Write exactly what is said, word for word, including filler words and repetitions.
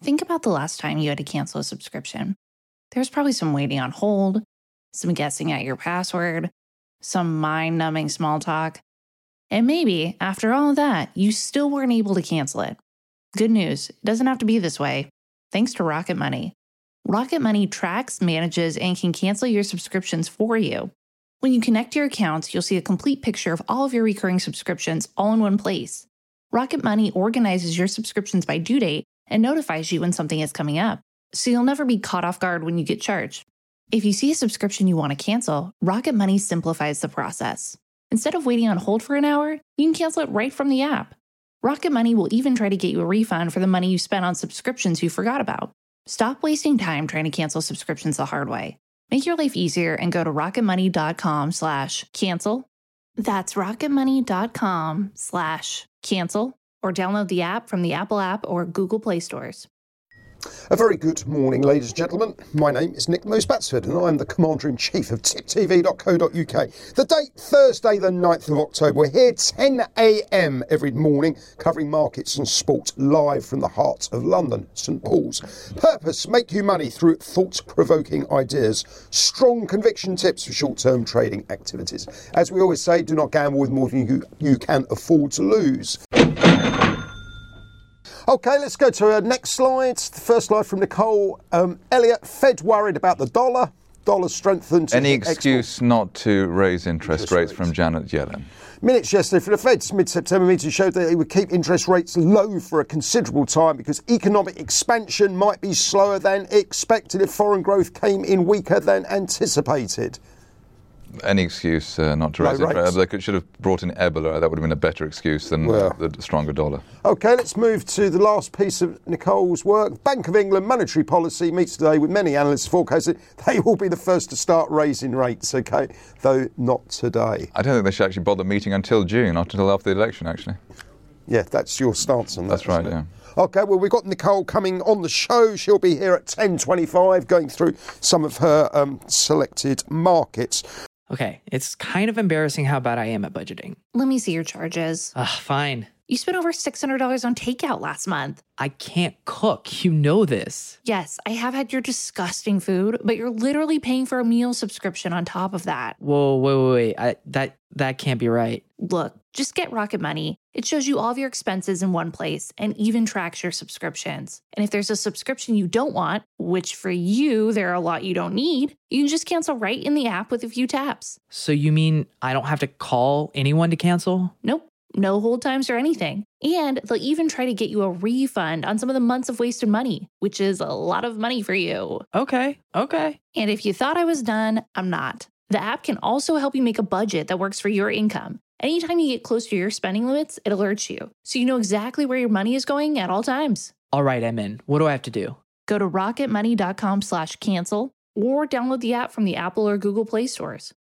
think about the last time you had to cancel a subscription. There's probably some waiting on hold, some guessing at your password, some mind-numbing small talk. And maybe, after all of that, you still weren't able to cancel it. Good news, it doesn't have to be this way. Thanks to Rocket Money. Rocket Money tracks, manages, and can cancel your subscriptions for you. When you connect your accounts, you'll see a complete picture of all of your recurring subscriptions all in one place. Rocket Money organizes your subscriptions by due date and notifies you when something is coming up, so you'll never be caught off guard when you get charged. If you see a subscription you want to cancel, Rocket Money simplifies the process. Instead of waiting on hold for an hour, you can cancel it right from the app. Rocket Money will even try to get you a refund for the money you spent on subscriptions you forgot about. Stop wasting time trying to cancel subscriptions the hard way. Make your life easier and go to rocketmoney.com slash cancel. That's rocketmoney.com slash cancel or download the app from the Apple app or Google Play stores. A very good morning, ladies and gentlemen. My name is Nick Moose Batsford and I'm the Commander-in-Chief of tip t v dot co dot u k. The date, Thursday the ninth of October. We're here ten a m every morning covering markets and sport live from the heart of London, St Paul's. Purpose, make you money through thought-provoking ideas. Strong conviction tips for short-term trading activities. As we always say, do not gamble with more than you, you can afford to lose. OK, let's go to our next slide. The first slide from Nicole. Um, Elliot, Fed worried about the dollar. Dollar strengthened. Any excuse export. not to raise interest, interest rates, rates from Janet Yellen? Minutes yesterday from the Fed's mid-September meeting showed that it would keep interest rates low for a considerable time because economic expansion might be slower than expected if foreign growth came in weaker than anticipated. Any excuse uh, not to raise no it. They could, should have brought in Ebola. That would have been a better excuse than well. the stronger dollar. OK, let's move to the last piece of Nicole's work. Bank of England monetary policy meets today with many analysts forecasting they will be the first to start raising rates, OK, though not today. I don't think they should actually bother meeting until June, not until after the election, actually. Yeah, that's your stance on that. That's right, yeah. OK, well, we've got Nicole coming on the show. She'll be here at ten twenty-five going through some of her um, selected markets. Okay, it's kind of embarrassing how bad I am at budgeting. Let me see your charges. Ugh, fine. You spent over six hundred dollars on takeout last month. I can't cook. You know this. Yes, I have had your disgusting food, but you're literally paying for a meal subscription on top of that. Whoa, wait, wait, wait. I, that, that can't be right. Look, just get Rocket Money. It shows you all of your expenses in one place and even tracks your subscriptions. And if there's a subscription you don't want, which for you, there are a lot you don't need, you can just cancel right in the app with a few taps. So you mean I don't have to call anyone to cancel? Nope. No hold times or anything. And they'll even try to get you a refund on some of the months of wasted money, which is a lot of money for you. Okay, okay. And if you thought I was done, I'm not. The app can also help you make a budget that works for your income. Anytime you get close to your spending limits, it alerts you, so you know exactly where your money is going at all times. All right, I'm in. What do I have to do? Go to rocketmoney.com slash cancel or download the app from the Apple or Google Play stores.